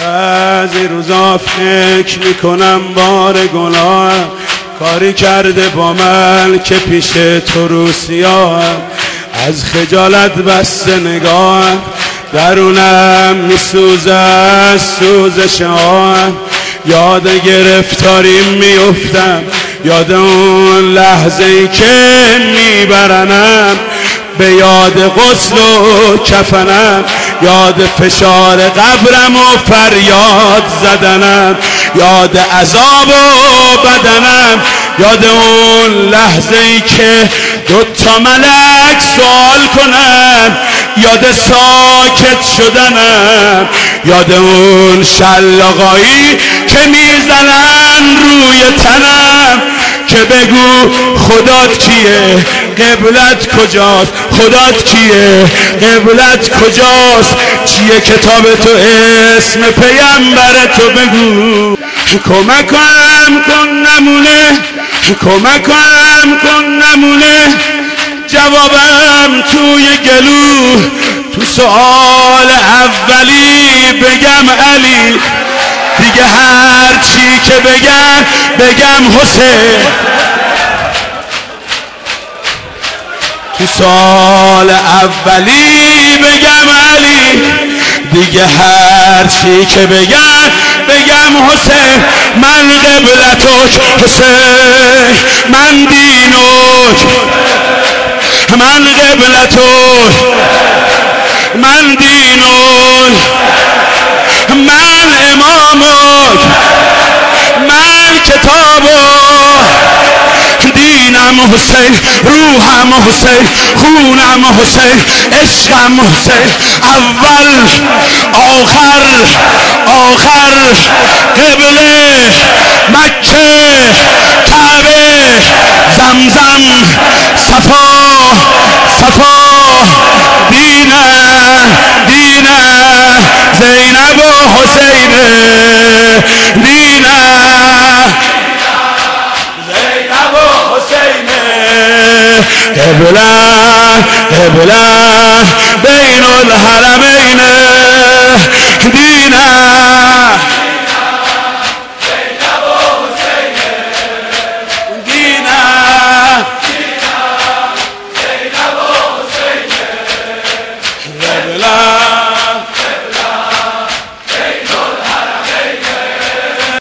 بعضی روزا فکر میکنم بار گناه کاری کرده با من که پیش تو رو سیاه، از خجالت بسته نگاه درونم میسوزه از سوزش آه. یاد گرفتاریم میفتم، یاد اون لحظه ای که میبرنم، به یاد غسل و کفنم، یاد فشار قبرم و فریاد زدنم، یاد عذاب و بدنم، یاد اون لحظه ای که 2 ملک سوال کنن، یاد ساکت شدنم، یاد اون شلاقایی که میزنن روی تنم که بگو خدات کیه، قبلت کجاست، خدات کیه، قبلت کجاست، چیه کتاب تو، اسم پیامبر تو بگو. کمکم کن نمونه، کمکم کن نمونه، جوابم توی گلو، تو سؤال اولی بگم علی، دیگه هر چی که بگم حسین. تو سؤال اولی بگم علی، دیگه هر چی که بگم حسین. من قبلتک حسین، من دینک، من قبلتک، من دینک، من امامک، من کتابک، دینم حسین، روحم حسین، خونم حسین، عشقم حسین، اول آخر قبله مکه کعبه زمزم صفا دینه زینب و حسین دینه زینب و حسین قبله بین الحرمین دینه